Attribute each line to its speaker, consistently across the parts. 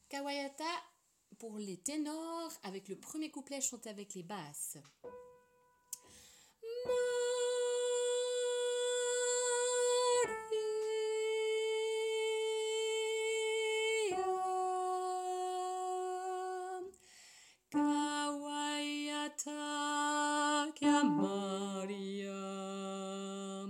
Speaker 1: Kawaiata pour les ténors, avec le premier couplet chanté avec les basses. Kawaiata kia Maria,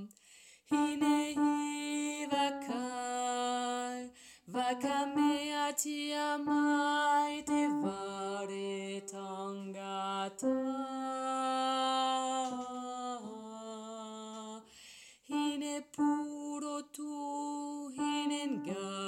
Speaker 1: hinei vakai, vakamea tia mai te vare tangata. Hine puro tu hinen